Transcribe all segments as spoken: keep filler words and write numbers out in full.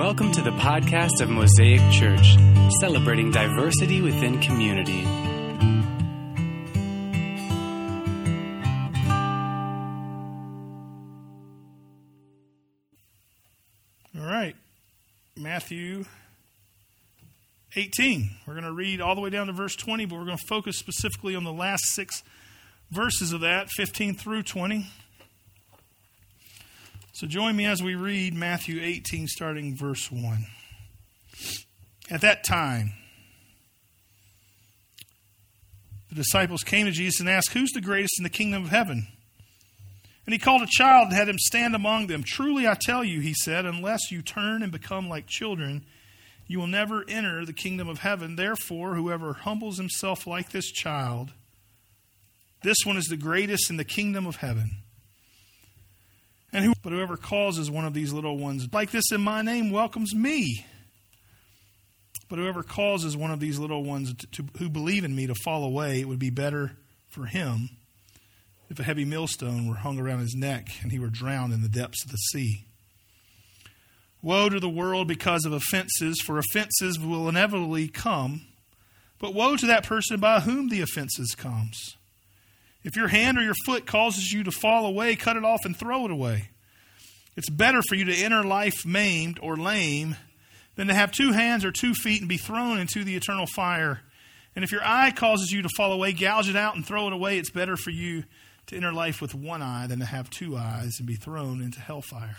Welcome to the podcast of Mosaic Church, celebrating diversity within community. All right, Matthew eighteen. We're going to read all the way down to verse twenty, but we're going to focus specifically on the last six verses of that, fifteen through twenty. So join me as we read Matthew eighteen, starting verse one. At that time, the disciples came to Jesus and asked, "Who's the greatest in the kingdom of heaven?" And he called a child and had him stand among them. "Truly I tell you," he said, "unless you turn and become like children, you will never enter the kingdom of heaven. Therefore, whoever humbles himself like this child, this one is the greatest in the kingdom of heaven. And who, but whoever causes one of these little ones like this in my name welcomes me. But whoever causes one of these little ones to, to, who believe in me to fall away, it would be better for him if a heavy millstone were hung around his neck and he were drowned in the depths of the sea. Woe to the world because of offenses, for offenses will inevitably come. But woe to that person by whom the offenses comes. If your hand or your foot causes you to fall away, cut it off and throw it away. It's better for you to enter life maimed or lame than to have two hands or two feet and be thrown into the eternal fire. And if your eye causes you to fall away, gouge it out and throw it away. It's better for you to enter life with one eye than to have two eyes and be thrown into hellfire.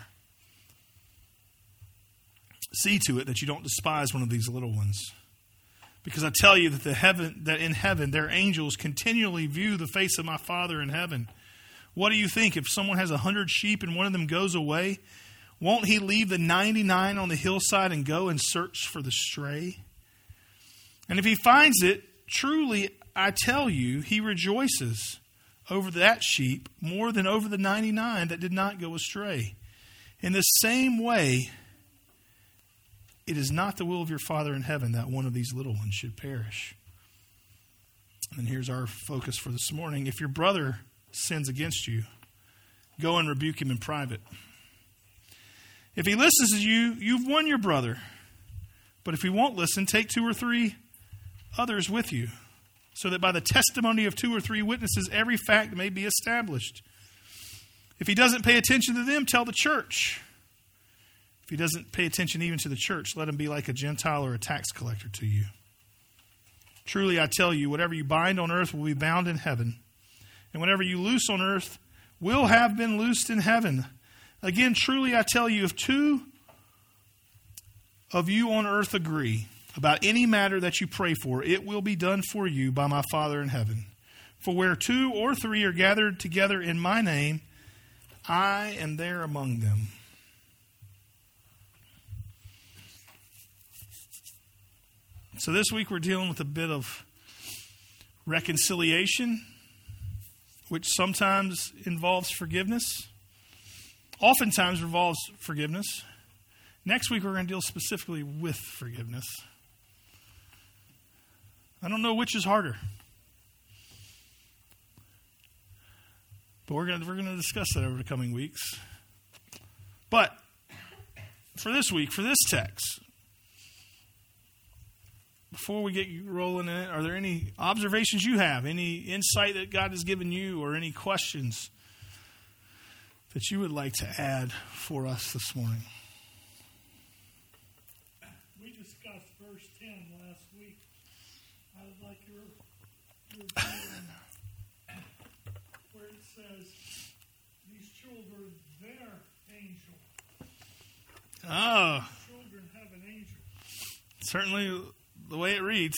See to it that you don't despise one of these little ones. Because I tell you that the heaven that in heaven their angels continually view the face of my Father in heaven. What do you think? If someone has a hundred sheep and one of them goes away, won't he leave the ninety-nine on the hillside and go and search for the stray? And if he finds it, truly I tell you, he rejoices over that sheep more than over the ninety-nine that did not go astray. In the same way, it is not the will of your Father in heaven that one of these little ones should perish. And here's our focus for this morning. If your brother sins against you, go and rebuke him in private. If he listens to you, you've won your brother. But if he won't listen, take two or three others with you, so that by the testimony of two or three witnesses, every fact may be established. If he doesn't pay attention to them, tell the church. If he doesn't pay attention even to the church, let him be like a Gentile or a tax collector to you. Truly, I tell you, whatever you bind on earth will be bound in heaven, and whatever you loose on earth will have been loosed in heaven. Again, truly, I tell you, if two of you on earth agree about any matter that you pray for, it will be done for you by my Father in heaven. For where two or three are gathered together in my name, I am there among them. So this week we're dealing with a bit of reconciliation, which sometimes involves forgiveness, oftentimes involves forgiveness. Next week we're going to deal specifically with forgiveness. I don't know which is harder, but we're going to, we're going to discuss that over the coming weeks. But for this week, for this text, before we get rolling in it, are there any observations you have, any insight that God has given you, or any questions that you would like to add for us this morning? We discussed verse ten last week. I would like your, your view on where it says, these children, their angel. Oh. Children have an angel. Certainly the way it reads.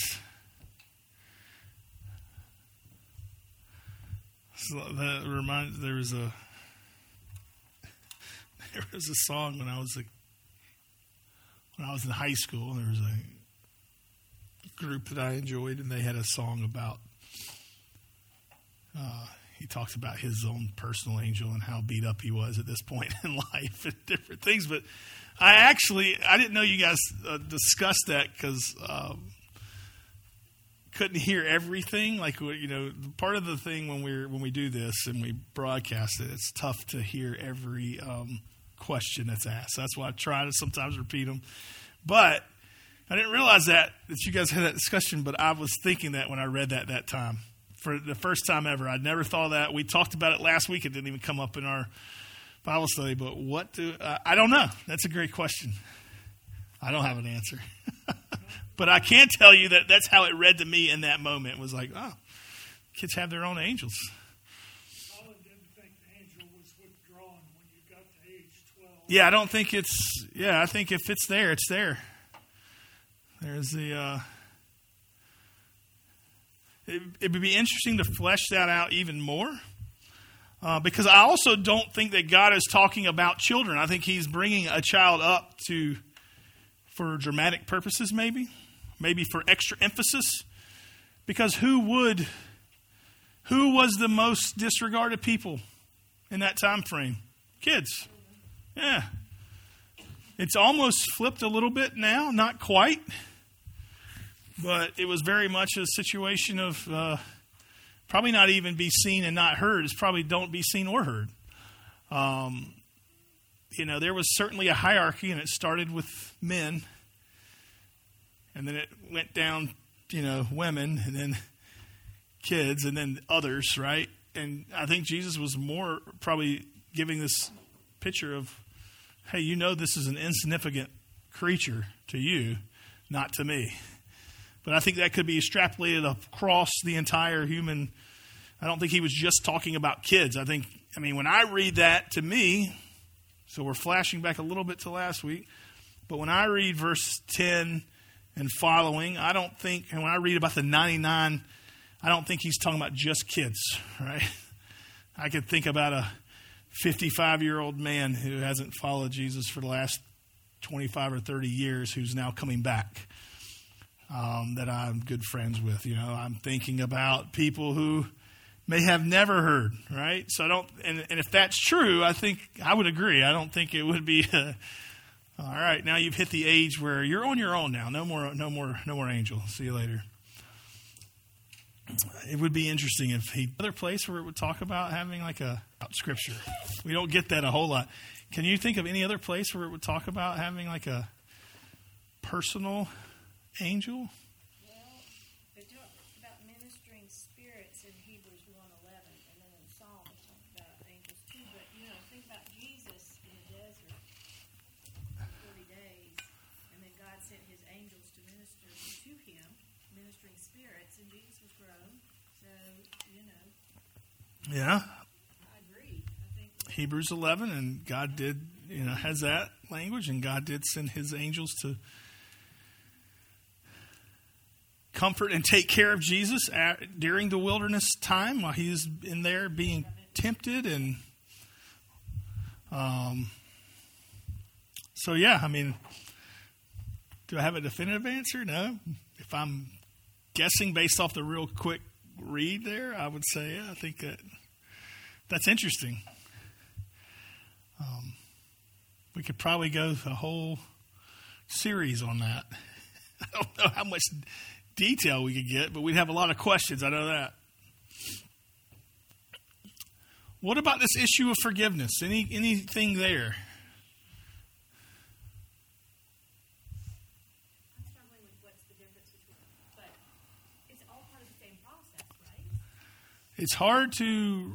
So that reminds there was a there was a song when I was a, when I was in high school. There was a group that I enjoyed, and they had a song about. Uh, he talks about his own personal angel and how beat up he was at this point in life and different things. But I actually, I didn't know you guys uh, discussed that because um, couldn't hear everything. Like, you know, part of the thing when we when we do this and we broadcast it, it's tough to hear every um, question that's asked. That's why I try to sometimes repeat them. But I didn't realize that, that you guys had that discussion, but I was thinking that when I read that that time. For the first time ever. I'd never thought of that. We talked about it last week. It didn't even come up in our Bible study. But what do, uh, I don't know. That's a great question. I don't have an answer. But I can tell you that that's how it read to me in that moment. It was like, oh, kids have their own angels. Colin didn't think the angel was withdrawn when you got to age twelve. Yeah, I don't think it's, yeah, I think if it's there, it's there. There's the, uh, It, it would be interesting to flesh that out even more uh, because I also don't think that God is talking about children. I think he's bringing a child up to for dramatic purposes, maybe, maybe for extra emphasis. Because who would, who was the most disregarded people in that time frame? Kids. Yeah. It's almost flipped a little bit now, not quite. But it was very much a situation of uh, probably not even be seen and not heard. It's probably don't be seen or heard. Um, you know, there was certainly a hierarchy, and it started with men. And then it went down, you know, women, and then kids, and then others, right? And I think Jesus was more probably giving this picture of, hey, you know this is an insignificant creature to you, not to me. But I think that could be extrapolated across the entire human. I don't think he was just talking about kids. I think, I mean, when I read that to me, so we're flashing back a little bit to last week, but when I read verse ten and following, I don't think, and when I read about the ninety-nine, I don't think he's talking about just kids, right? I could think about a fifty-five-year-old man who hasn't followed Jesus for the last twenty-five or thirty years who's now coming back. Um, that I'm good friends with. You know, I'm thinking about people who may have never heard, right? So I don't, and, and if that's true, I think I would agree. I don't think it would be, uh, all right, now you've hit the age where you're on your own now. No more, no more, no more angel. See you later. It would be interesting if he, another place where it would talk about having like a scripture. We don't get that a whole lot. Can you think of any other place where it would talk about having like a personal angel? Well, they talk about ministering spirits in Hebrews one eleven, and then in Psalm it talks about angels too. But, you know, think about Jesus in the desert for forty days, and then God sent his angels to minister to him, ministering spirits, and Jesus was grown. So, you know. Yeah. I agree. I think Hebrews eleven, and God did, you know, has that language, and God did send his angels to comfort and take care of Jesus at, during the wilderness time while he was in there being tempted. And um, so, yeah, I mean, do I have a definitive answer? No. If I'm guessing based off the real quick read there, I would say, yeah, I think that that's interesting. Um, we could probably go a whole series on that. I don't know how much detail we could get, but we'd have a lot of questions. I know that. What about this issue of forgiveness? Any anything there? I'm struggling with what's the difference between, but it's all part of the same process, right? It's hard to.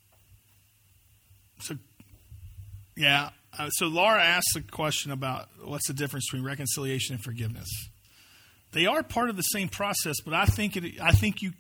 So, yeah. Uh, so Laura asked a question about what's the difference between reconciliation and forgiveness. They are part of the same process, but I think it. I think you.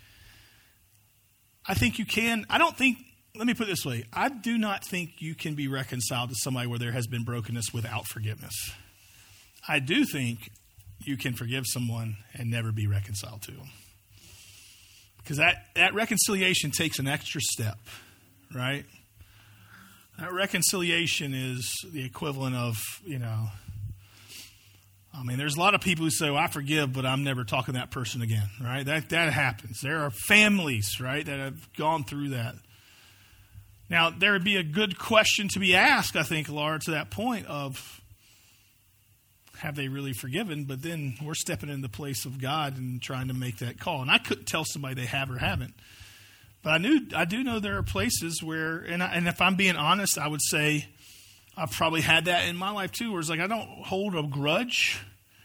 I think you can. I don't think. Let me put it this way. I do not think you can be reconciled to somebody where there has been brokenness without forgiveness. I do think you can forgive someone and never be reconciled to them, because that that reconciliation takes an extra step, right? That reconciliation is the equivalent of, you know. I mean, there's a lot of people who say, well, I forgive, but I'm never talking to that person again, right? That that happens. There are families, right, that have gone through that. Now, there would be a good question to be asked, I think, Laura, to that point of, have they really forgiven? But then we're stepping in the place of God and trying to make that call. And I couldn't tell somebody they have or haven't. But I knew I do know there are places where, and, I, and if I'm being honest, I would say, I've probably had that in my life too, where it's like I don't hold a grudge,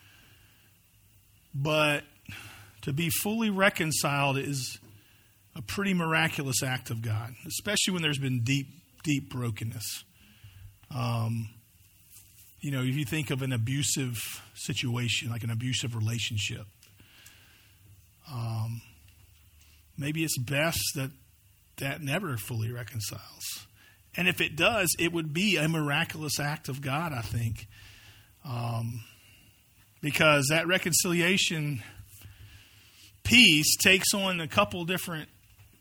but to be fully reconciled is a pretty miraculous act of God, especially when there's been deep, deep brokenness. Um, you know, if you think of an abusive situation, like an abusive relationship, um, maybe it's best that that never fully reconciles. And if it does, it would be a miraculous act of God, I think. Um, because that reconciliation piece takes on a couple different,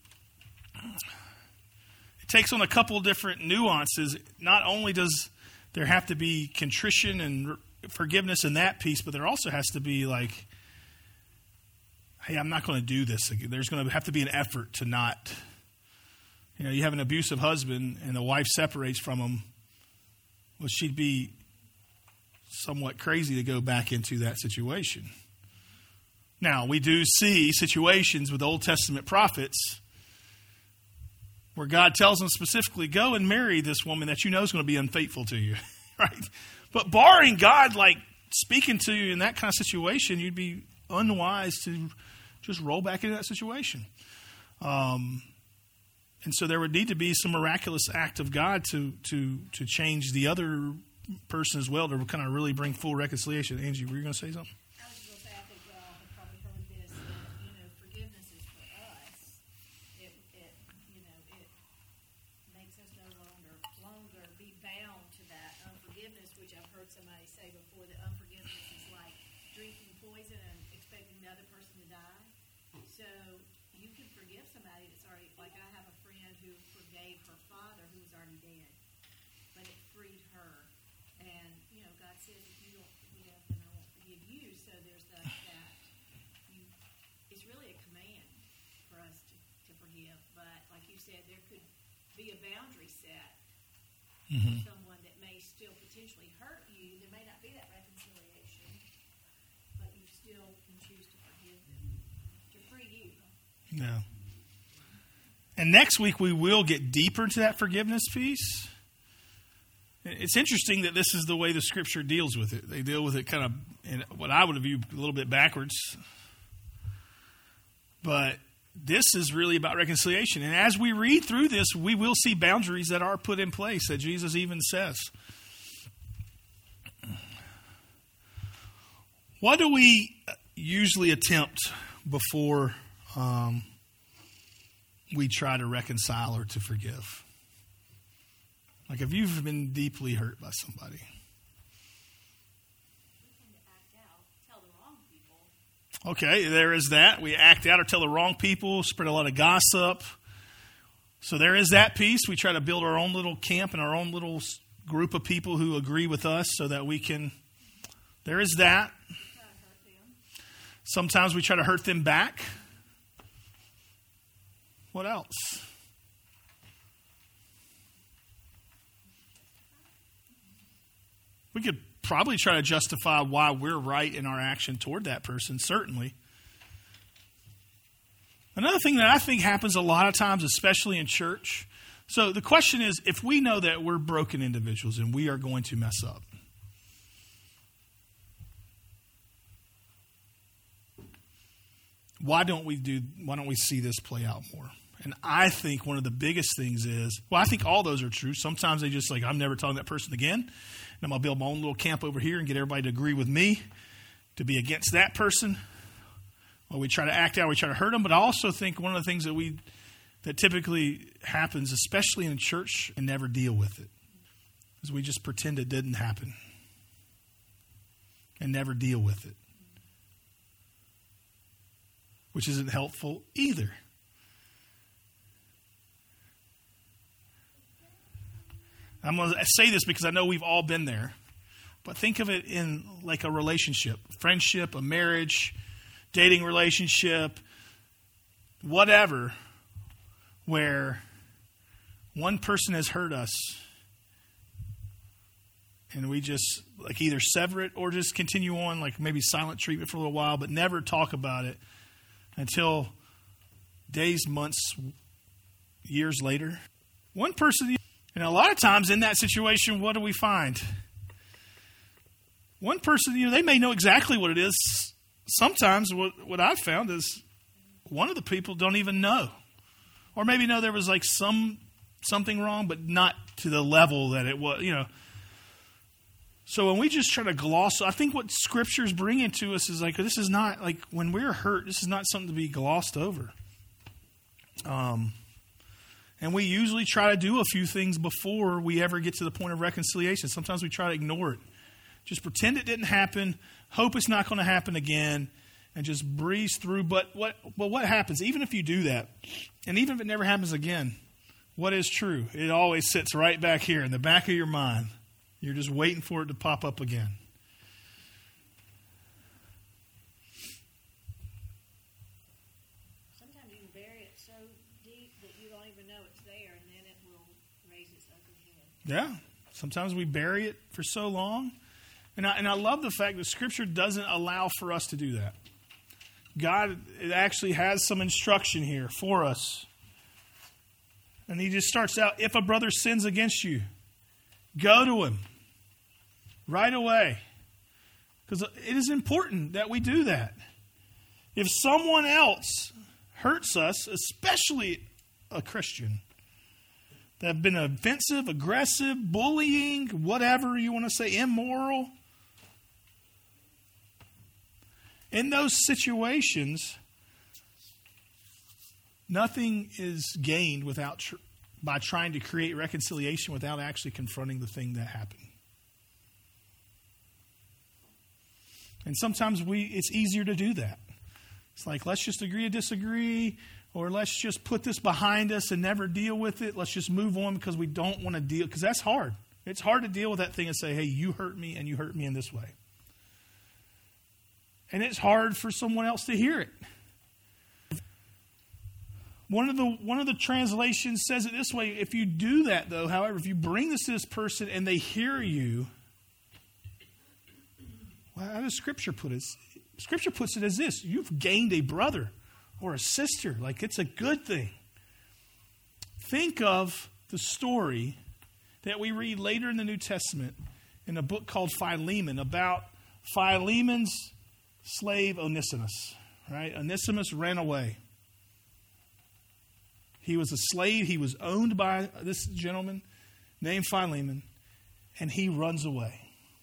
it takes on a couple different nuances. Not only does there have to be contrition and forgiveness in that piece, but there also has to be like, hey, I'm not going to do this again. There's going to have to be an effort to not. You know, you have an abusive husband and the wife separates from him. Well, she'd be somewhat crazy to go back into that situation. Now, we do see situations with Old Testament prophets where God tells them specifically, go and marry this woman that you know is going to be unfaithful to you, right? But barring God, like, speaking to you in that kind of situation, you'd be unwise to just roll back into that situation. Um And so there would need to be some miraculous act of God to to to change the other person as well, to kind of really bring full reconciliation. Angie, were you going to say something? I was going to say, I think y'all have probably heard this, that, you know, forgiveness is for us. It, it, you know, it makes us no longer, longer be bound to that unforgiveness, which I've heard somebody say before, that unforgiveness is like drinking poison and expecting the other person to die. So you can forgive somebody that's already, like I have a friend who forgave her father who was already dead, but it freed her. And, you know, God says, if you don't forgive, then I won't forgive you. So there's that, that you, it's really a command for us to, to forgive. But like you said, there could be a boundary set Mm-hmm. for someone that may still potentially hurt you. There may not be that reconciliation, but you still can choose to forgive them to free you. No. And next week we will get deeper into that forgiveness piece. It's interesting that this is the way the Scripture deals with it. They deal with it kind of in what I would have viewed a little bit backwards. But this is really about reconciliation. And as we read through this, we will see boundaries that are put in place that Jesus even says. What do we usually attempt before um, we try to reconcile or to forgive? Like if you've been deeply hurt by somebody. We tend to act out, tell the wrong people. Okay, there is that. We act out or tell the wrong people, spread a lot of gossip. So there is that piece. We try to build our own little camp and our own little group of people who agree with us so that we can. There is that. Try to hurt them. Sometimes we try to hurt them back. What else? We could probably try to justify why we're right in our action toward that person, certainly. Another thing that I think happens a lot of times, especially in church. So the question is, if we know that we're broken individuals and we are going to mess up, why don't we do? Why don't we see this play out more? And I think one of the biggest things is, well, I think all those are true. Sometimes they just like, I'm never talking to that person again. And I'm going to build my own little camp over here and get everybody to agree with me, to be against that person. Or we try to act out, we try to hurt them. But I also think one of the things that we that typically happens, especially in church, and never deal with it, is we just pretend it didn't happen and never deal with it, which isn't helpful either. I'm going to say this because I know we've all been there, but think of it in like a relationship, friendship, a marriage, dating relationship, whatever, where one person has hurt us and we just like either sever it or just continue on, like maybe silent treatment for a little while, but never talk about it until days, months, years later. One person, And a lot of times in that situation, what do we find? One person, you know, they may know exactly what it is. Sometimes what, what I've found is one of the people don't even know. Or maybe know there was like some something wrong, but not to the level that it was, you know. So when we just try to gloss, I think what Scripture's bringing to us is like, this is not, like, when we're hurt, this is not something to be glossed over. Um, and we usually try to do a few things before we ever get to the point of reconciliation. Sometimes we try to ignore it. Just pretend it didn't happen, hope it's not going to happen again, and just breeze through. But what, but what happens, even if you do that, and even if it never happens again, what is true? It always sits right back here in the back of your mind. You're just waiting for it to pop up again. Sometimes you can bury it so deep that you don't even know it's there, and then it will raise its ugly head. Yeah. Sometimes we bury it for so long. And I, and I love the fact that Scripture doesn't allow for us to do that. God it actually has some instruction here for us. And he just starts out, if a brother sins against you, go to him right away. Because it is important that we do that. If someone else hurts us, especially a Christian, that have been offensive, aggressive, bullying, whatever you want to say, immoral, in those situations, nothing is gained without tr- by trying to create reconciliation without actually confronting the thing that happened. And sometimes we it's easier to do that. It's like, let's just agree to disagree, or let's just put this behind us and never deal with it. Let's just move on because we don't want to deal, because that's hard. It's hard to deal with that thing and say, hey, you hurt me and you hurt me in this way. And it's hard for someone else to hear it. One of the one of the translations says it this way. If you do that, though, however, if you bring this to this person and they hear you, well, how does Scripture put it? Scripture puts it as this. You've gained a brother or a sister. Like, it's a good thing. Think of the story that we read later in the New Testament in a book called Philemon about Philemon's slave Onesimus, right? Onesimus ran away. He was a slave. He was owned by this gentleman named Philemon, and he runs away.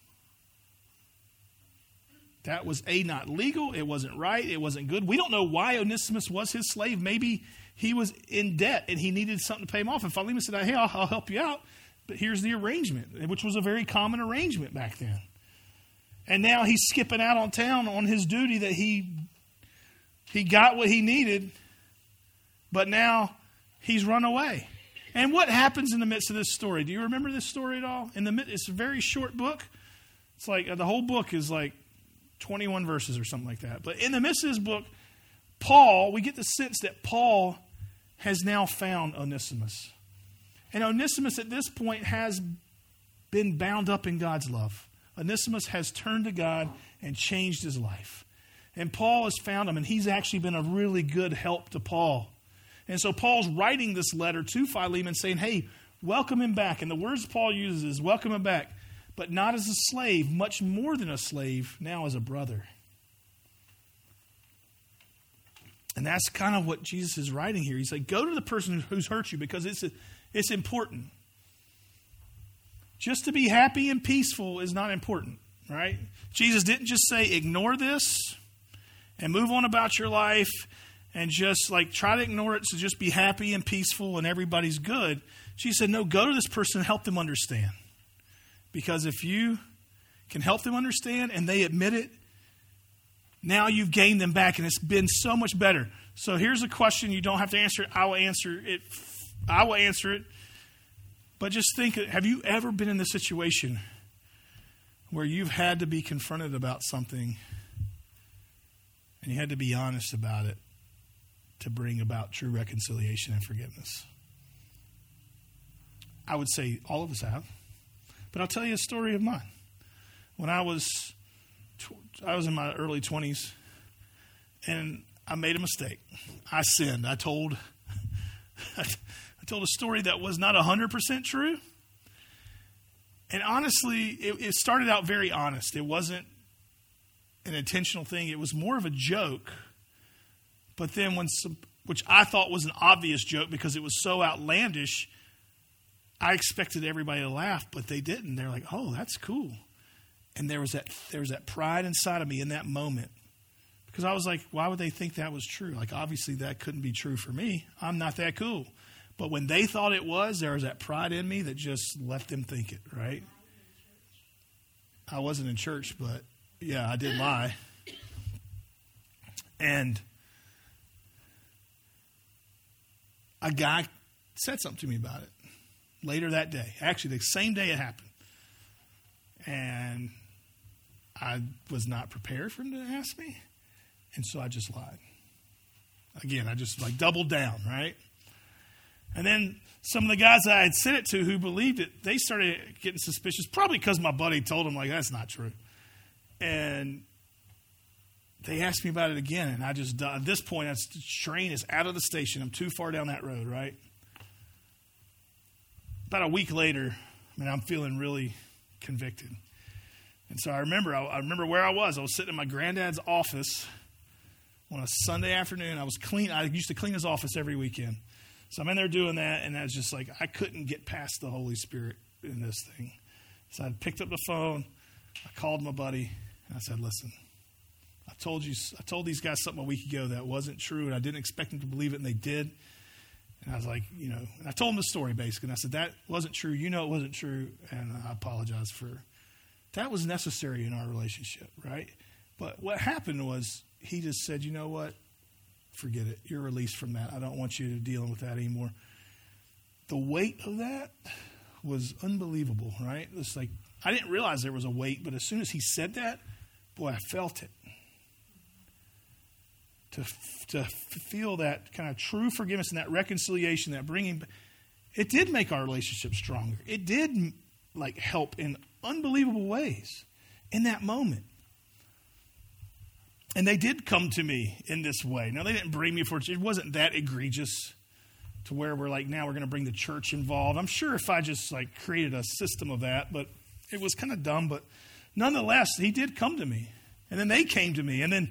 That was A, not legal. It wasn't right. It wasn't good. We don't know why Onesimus was his slave. Maybe he was in debt and he needed something to pay him off. And Philemon said, hey, I'll, I'll help you out. But here's the arrangement, which was a very common arrangement back then. And now he's skipping out on town on his duty that he he got what he needed, but now he's run away. And what happens in the midst of this story? Do you remember this story at all? In the mid, it's a very short book. It's like uh, the whole book is like twenty-one verses or something like that. But in the midst of this book, Paul, we get the sense that Paul has now found Onesimus. And Onesimus at this point has been bound up in God's love. Onesimus has turned to God and changed his life. And Paul has found him, and he's actually been a really good help to Paul. And so Paul's writing this letter to Philemon saying, hey, welcome him back. And the words Paul uses is welcome him back, but not as a slave, much more than a slave, now as a brother. And that's kind of what Jesus is writing here. He's like, go to the person who's hurt you because it's, it's important. Just to be happy and peaceful is not important, right? Jesus didn't just say, ignore this and move on about your life and just like try to ignore it to just be happy and peaceful and everybody's good. She said, no, go to this person and help them understand. Because if you can help them understand and they admit it, now you've gained them back and it's been so much better. So here's a question. You don't have to answer it. I will answer it. I will answer it. But just think, have you ever been in this situation where you've had to be confronted about something and you had to be honest about it to bring about true reconciliation and forgiveness? I would say all of us have. But I'll tell you a story of mine. When I was I was in my early twenties and I made a mistake. I sinned. I told I I told a story that was not one hundred percent true. And honestly, it, it started out very honest. It wasn't an intentional thing. It was more of a joke. But then when some, which I thought was an obvious joke because it was so outlandish, I expected everybody to laugh, but they didn't. They're like, "Oh, that's cool." And there was that there was that pride inside of me in that moment. Because I was like, why would they think that was true? Like, obviously that couldn't be true for me. I'm not that cool. But when they thought it was, there was that pride in me that just let them think it, right? I wasn't in church, but yeah, I did lie. And a guy said something to me about it later that day. Actually, the same day it happened. And I was not prepared for him to ask me. And so I just lied. Again, I just like doubled down, right? And then some of the guys I had said it to who believed it, they started getting suspicious, probably because my buddy told them, like, that's not true. And they asked me about it again, and I just, at this point, the train is out of the station. I'm too far down that road, right? About a week later, I mean, I'm feeling really convicted. And so I remember, I, I remember where I was. I was sitting in my granddad's office on a Sunday afternoon. I was clean. I used to clean his office every weekend. So I'm in there doing that, and I was just like, I couldn't get past the Holy Spirit in this thing. So I picked up the phone. I called my buddy, and I said, listen, I told you, I told these guys something a week ago that wasn't true, and I didn't expect them to believe it, and they did. And I was like, you know, and I told them the story, basically. And I said, that wasn't true. You know it wasn't true, and I apologize for that. Was necessary in our relationship, right? But what happened was he just said, you know what? Forget it. You're released from that. I don't want you dealing with that anymore. The weight of that was unbelievable, right? It's like, I didn't realize there was a weight, but as soon as he said that, boy, I felt it. To, to feel that kind of true forgiveness and that reconciliation, that bringing, it did make our relationship stronger. It did like help in unbelievable ways in that moment. And they did come to me in this way. Now, they didn't bring me for, it wasn't that egregious to where we're like, now we're going to bring the church involved. I'm sure if I just like created a system of that, but it was kind of dumb. But nonetheless, he did come to me. And then they came to me. And then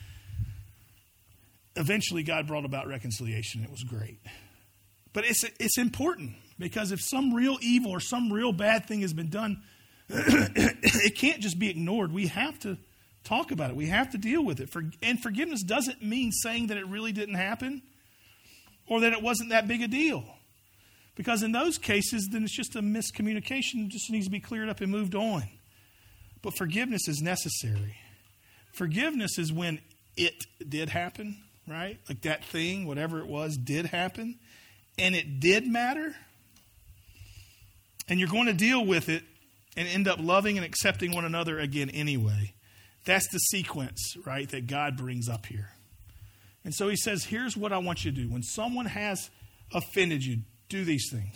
eventually God brought about reconciliation. It was great. But it's it's important because if some real evil or some real bad thing has been done, it can't just be ignored. We have to talk about it. We have to deal with it. For, and forgiveness doesn't mean saying that it really didn't happen or that it wasn't that big a deal. Because in those cases, then it's just a miscommunication. It just needs to be cleared up and moved on. But forgiveness is necessary. Forgiveness is when it did happen, right? Like that thing, whatever it was, did happen. And it did matter. And you're going to deal with it and end up loving and accepting one another again anyway. That's the sequence, right, that God brings up here. And so he says, here's what I want you to do. When someone has offended you, do these things.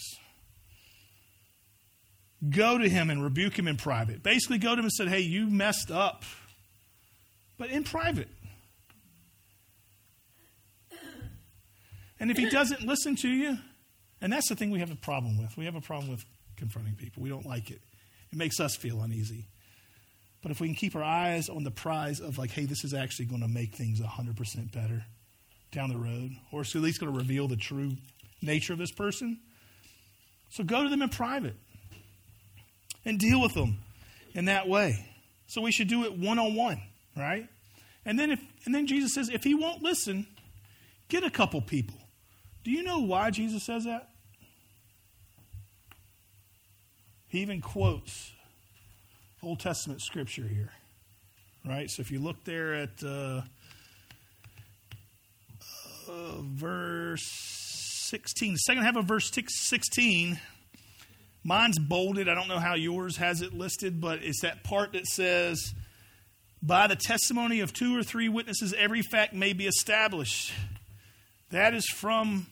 Go to him and rebuke him in private. Basically go to him and say, hey, you messed up. But in private. And if he doesn't listen to you, and that's the thing we have a problem with. We have a problem with confronting people. We don't like it. It makes us feel uneasy. But if we can keep our eyes on the prize of like, hey, this is actually going to make things one hundred percent better down the road, or it's at least going to reveal the true nature of this person. So go to them in private and deal with them in that way. So we should do it one-on-one, right? And then if and then Jesus says, if he won't listen, get a couple people. Do you know why Jesus says that? He even quotes Old Testament scripture here, right? So if you look there at uh, uh, verse sixteen, the second half of verse sixteen, mine's bolded. I don't know how yours has it listed, but it's that part that says, by the testimony of two or three witnesses, every fact may be established. That is from,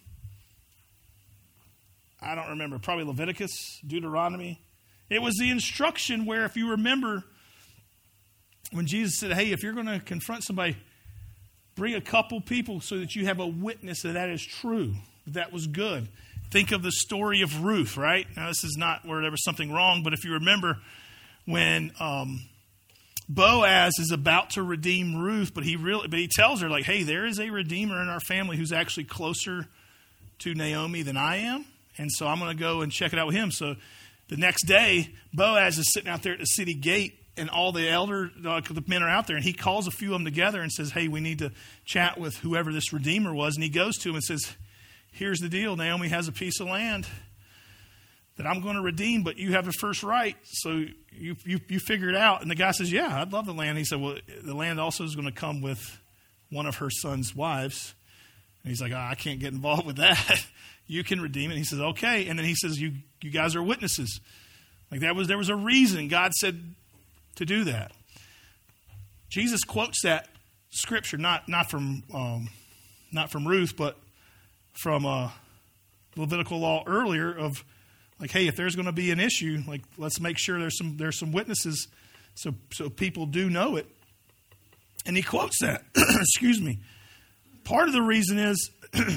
I don't remember, probably Leviticus, Deuteronomy. It was the instruction where, if you remember, when Jesus said, hey, if you're going to confront somebody, bring a couple people so that you have a witness that that is true, that was good. Think of the story of Ruth, right? Now, this is not where there was something wrong, but if you remember when um, Boaz is about to redeem Ruth, but he really, but he tells her, like, hey, there is a redeemer in our family who's actually closer to Naomi than I am, and so I'm going to go and check it out with him. So the next day, Boaz is sitting out there at the city gate, and all the elder uh, the men are out there, and he calls a few of them together and says, hey, we need to chat with whoever this redeemer was. And he goes to him and says, here's the deal. Naomi has a piece of land that I'm going to redeem, but you have the first right, so you, you you figure it out. And the guy says, yeah, I'd love the land. He said, well, the land also is going to come with one of her son's wives. And he's like, oh, I can't get involved with that. You can redeem it. And he says, okay. And then he says, you you guys are witnesses. Like that was there was a reason God said to do that. Jesus quotes that scripture, not not from um, not from Ruth, but from uh, Levitical law earlier of like, hey, if there's going to be an issue, like let's make sure there's some there's some witnesses, so so people do know it. And he quotes that. Excuse me. Part of the reason is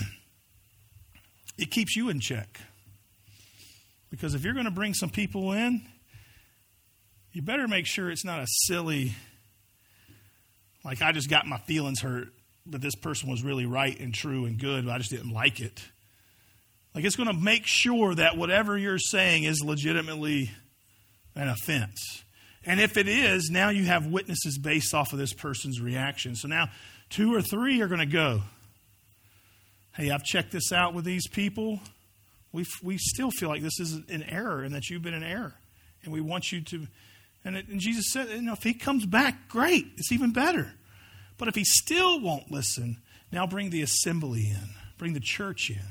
it keeps you in check, because if you're going to bring some people in, you better make sure it's not a silly, like I just got my feelings hurt that this person was really right and true and good, but I just didn't like it. Like it's going to make sure that whatever you're saying is legitimately an offense. And if it is, now you have witnesses based off of this person's reaction. So now two or three are going to go, hey, I've checked this out with these people. We we still feel like this is an error and that you've been in error. And we want you to... And, it, and Jesus said, you know, if he comes back, great. It's even better. But if he still won't listen, now bring the assembly in. Bring the church in.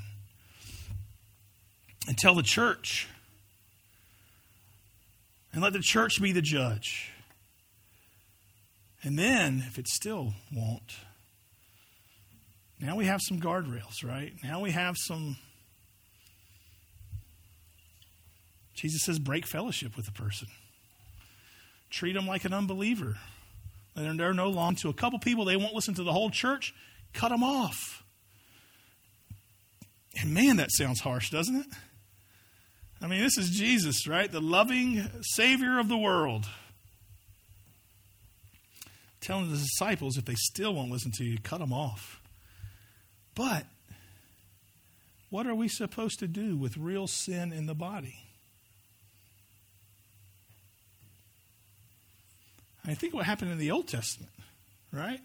And tell the church. And let the church be the judge. And then, if it still won't, now we have some guardrails, right? Now we have some... Jesus says break fellowship with the person. Treat them like an unbeliever. And they're no longer to a couple people. They won't listen to the whole church. Cut them off. And man, that sounds harsh, doesn't it? I mean, this is Jesus, right? The loving Savior of the world. Telling the disciples, if they still won't listen to you, cut them off. But what are we supposed to do with real sin in the body? I think what happened in the Old Testament, right?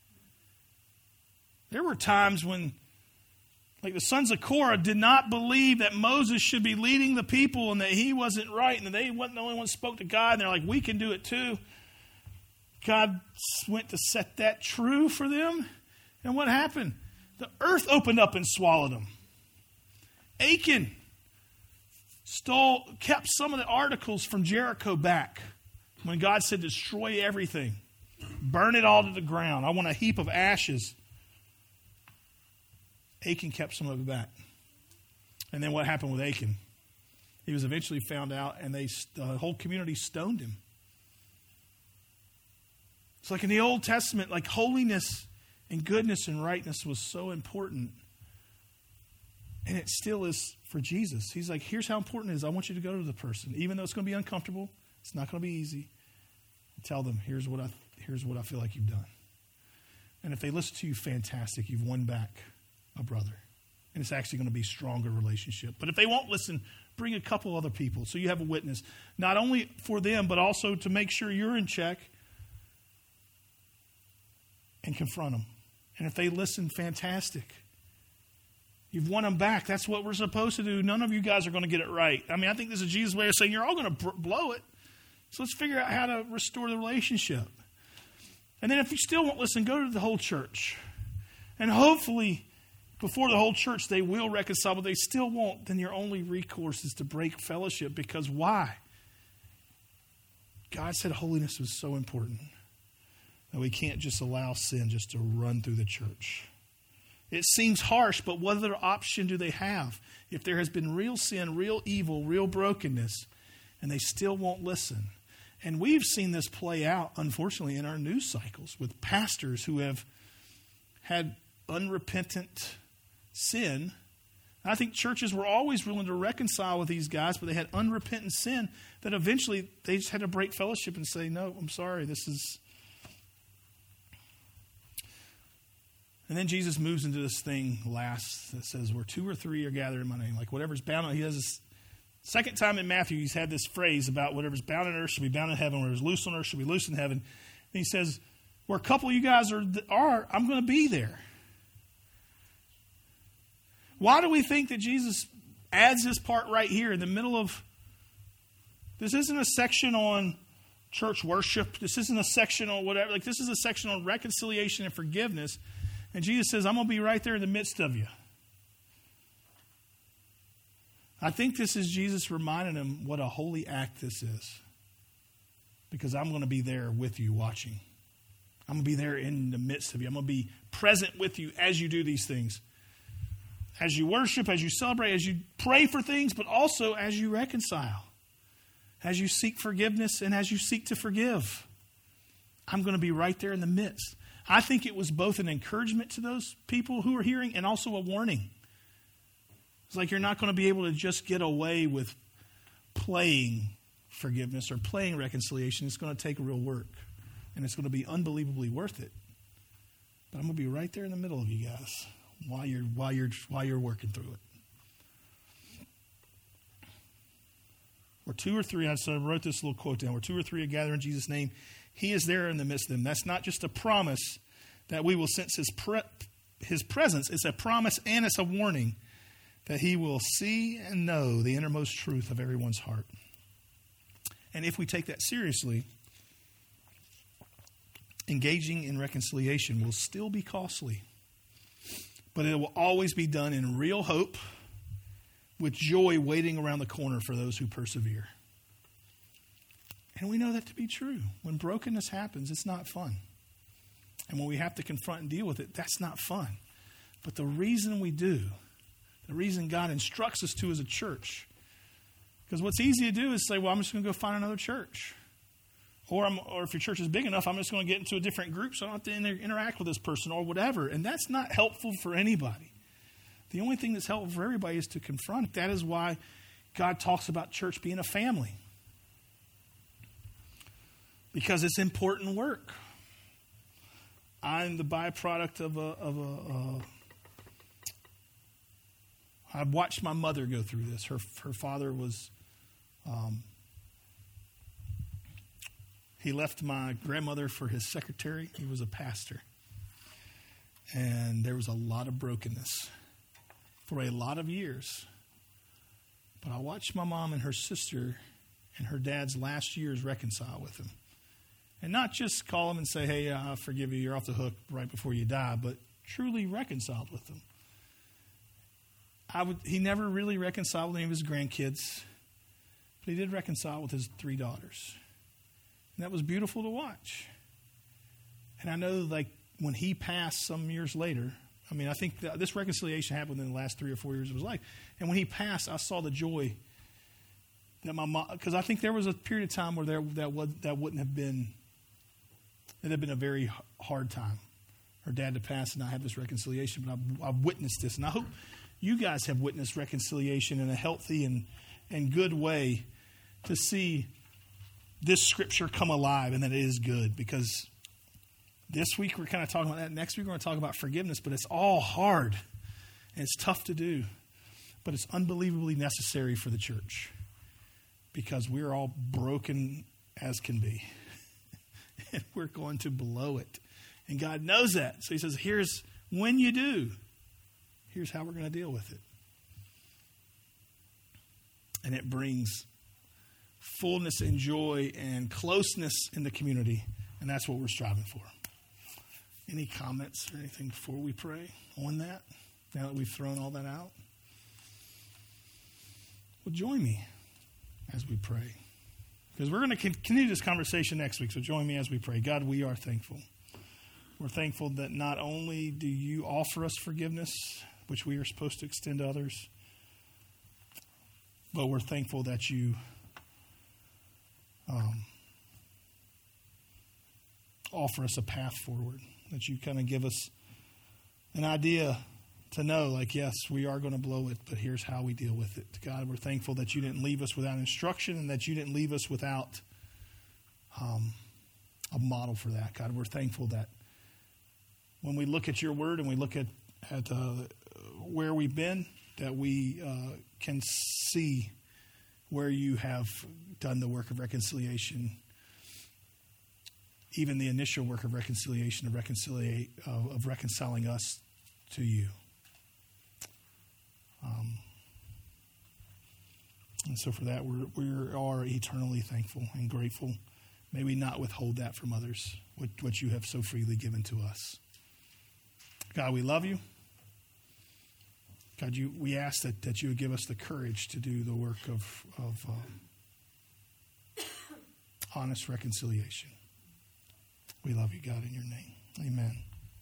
There were times when, like the sons of Korah did not believe that Moses should be leading the people and that he wasn't right and that they wasn't the only one who spoke to God. And they're like, we can do it too. God went to set that true for them. And what happened? The earth opened up and swallowed them. Achan stole, kept some of the articles from Jericho back. When God said, destroy everything, burn it all to the ground. I want a heap of ashes. Achan kept some of it back. And then what happened with Achan? He was eventually found out, and they the whole community stoned him. It's like in the Old Testament, like holiness and goodness and rightness was so important. And it still is for Jesus. He's like, here's how important it is. I want you to go to the person. Even though it's going to be uncomfortable, it's not going to be easy. Tell them, here's what I here's what I feel like you've done. And if they listen to you, fantastic. You've won back a brother. And it's actually going to be a stronger relationship. But if they won't listen, bring a couple other people so you have a witness. Not only for them, but also to make sure you're in check. And confront them. And if they listen, fantastic. You've won them back. That's what we're supposed to do. None of you guys are going to get it right. I mean, I think this is Jesus' way of saying you're all going to blow it. So let's figure out how to restore the relationship. And then if you still won't listen, go to the whole church. And hopefully, before the whole church, they will reconcile, but they still won't. Then your only recourse is to break fellowship. Because why? God said holiness was so important that we can't just allow sin just to run through the church. It seems harsh, but what other option do they have? If there has been real sin, real evil, real brokenness, and they still won't listen. And we've seen this play out, unfortunately, in our news cycles with pastors who have had unrepentant sin I think churches were always willing to reconcile with these guys, but they had unrepentant sin that eventually they just had to break fellowship and say, no, I'm sorry, this is... And then Jesus moves into this thing last that says, where two or three are gathered in my name. Like whatever's bound on, he has this second time in Matthew, he's had this phrase about whatever's bound on earth should be bound in heaven, whatever's loose on earth should be loose in heaven. And he says, where a couple of you guys are, are I'm going to be there. Why do we think that Jesus adds this part right here in the middle of... This isn't a section on church worship. This isn't a section on whatever. Like, this is a section on reconciliation and forgiveness. And Jesus says, I'm going to be right there in the midst of you. I think this is Jesus reminding him what a holy act this is. Because I'm going to be there with you watching. I'm going to be there in the midst of you. I'm going to be present with you as you do these things. As you worship, as you celebrate, as you pray for things, but also as you reconcile. As you seek forgiveness and as you seek to forgive. I'm going to be right there in the midst. I think it was both an encouragement to those people who are hearing and also a warning. It's like you're not going to be able to just get away with playing forgiveness or playing reconciliation. It's going to take real work. And it's going to be unbelievably worth it. But I'm going to be right there in the middle of you guys. While you're while you're while you're working through it. Where two or three, I wrote this little quote down. Where two or three are gathered in Jesus' name, he is there in the midst of them. That's not just a promise that we will sense his pre- his presence. It's a promise and it's a warning that he will see and know the innermost truth of everyone's heart. And if we take that seriously, engaging in reconciliation will still be costly. But it will always be done in real hope, with joy waiting around the corner for those who persevere. And we know that to be true. When brokenness happens, it's not fun. And when we have to confront and deal with it, that's not fun. But the reason we do, the reason God instructs us to as a church, because what's easy to do is say, well, I'm just going to go find another church. Or, I'm, or if your church is big enough, I'm just going to get into a different group so I don't have to inter- interact with this person or whatever. And that's not helpful for anybody. The only thing that's helpful for everybody is to confront. That is why God talks about church being a family. Because it's important work. I'm the byproduct of a... Of a, a I've watched my mother go through this. Her, her father was... Um, He left my grandmother for his secretary. He was a pastor. And there was a lot of brokenness for a lot of years. But I watched my mom and her sister and her dad's last years reconcile with him. And not just call him and say, hey, I forgive you, you're off the hook right before you die, but truly reconciled with them. I would, he never really reconciled with any of his grandkids, but he did reconcile with his three daughters. And that was beautiful to watch. And I know, like, when he passed some years later, I mean, I think that this reconciliation happened in the last three or four years of his life. And when he passed, I saw the joy that my mom, because I think there was a period of time where there that would that wouldn't have been, it had been a very hard time. Her dad to pass and I have this reconciliation, but I've, I've witnessed this. And I hope you guys have witnessed reconciliation in a healthy and, and good way to see this scripture come alive and that it is good. Because this week we're kind of talking about that. Next week we're going to talk about forgiveness, but it's all hard and it's tough to do. But it's unbelievably necessary for the church because we're all broken as can be. And we're going to blow it. And God knows that. So he says, here's when you do, here's how we're going to deal with it. And it brings fullness and joy and closeness in the community. And that's what we're striving for. Any comments or anything before we pray on that? Now that we've thrown all that out? Well, join me as we pray. Because we're going to continue this conversation next week. So join me as we pray. God, we are thankful. We're thankful that not only do you offer us forgiveness, which we are supposed to extend to others, but we're thankful that you um, offer us a path forward, that you kind of give us an idea to know, like, yes, we are going to blow it, but here's how we deal with it. God, we're thankful that you didn't leave us without instruction and that you didn't leave us without um, a model for that. God, we're thankful that when we look at your word and we look at, at uh, where we've been, that we uh, can see where you have done the work of reconciliation, even the initial work of reconciliation, of, reconciliate, uh, of reconciling us to you. Um, and so for that, we're, we are eternally thankful and grateful. May we not withhold that from others, what, what you have so freely given to us. God, we love you. God, you, we ask that, that you would give us the courage to do the work of, of um, honest reconciliation. We love you, God, in your name. Amen.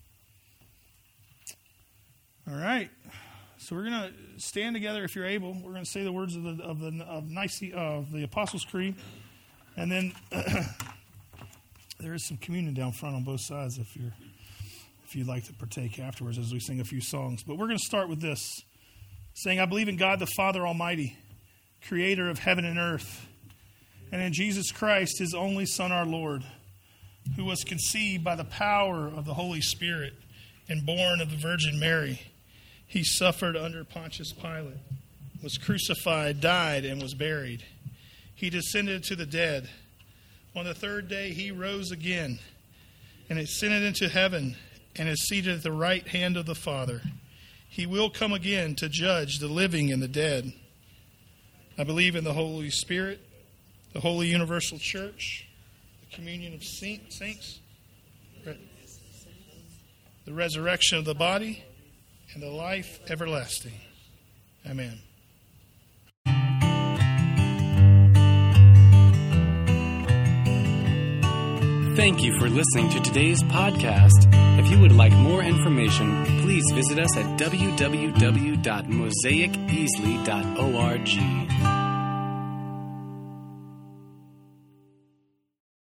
All right. So we're going to stand together if you're able. We're going to say the words of the of the of Nicene, of the Apostles' Creed, and then there is some communion down front on both sides if you're if you'd like to partake afterwards as we sing a few songs. But we're going to start with this, saying, "I believe in God the Father Almighty, Creator of heaven and earth, and in Jesus Christ, His only Son, our Lord, who was conceived by the power of the Holy Spirit and born of the Virgin Mary. He suffered under Pontius Pilate, was crucified, died, and was buried. He descended to the dead. On the third day he rose again and ascended into heaven and is seated at the right hand of the Father. He will come again to judge the living and the dead. I believe in the Holy Spirit, the Holy Universal Church, the communion of saints, the resurrection of the body, and the life everlasting. Amen." Thank you for listening to today's podcast. If you would like more information, please visit us at w w w dot mosaic easley dot org.